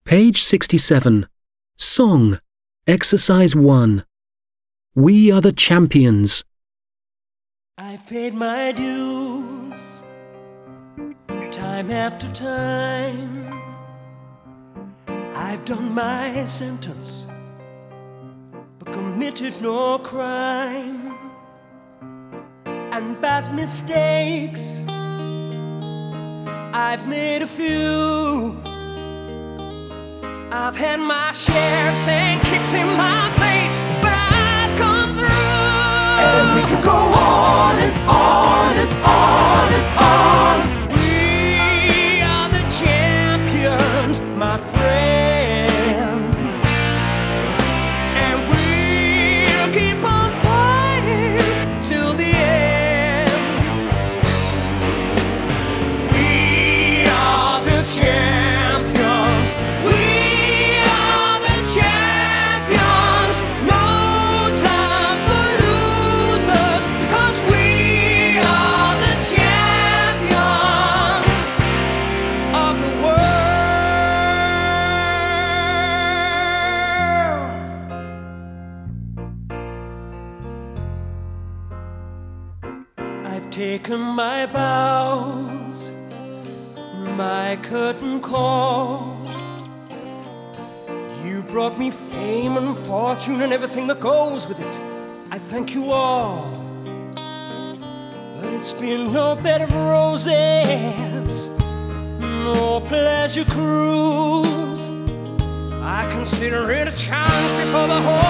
Page 67. Song. Exercise 1. We are the champions. I've paid my dues, time after time. I've done my sentence, but committed no crime. And bad mistakes, I've made a few. I've had my share of saying kicks in my face, but I've come through. And we could go on and on and on and on. We are the champions, my friend. And we'll keep on fighting till the end. We are the champions. We are the champions. No time for losers, because we are the champions of the world. I've taken my bows, my curtain calls. You brought me fame and fortune and everything that goes with it. I thank you all. But it's been no bed of roses, no pleasure cruise. I consider it a challenge before the whole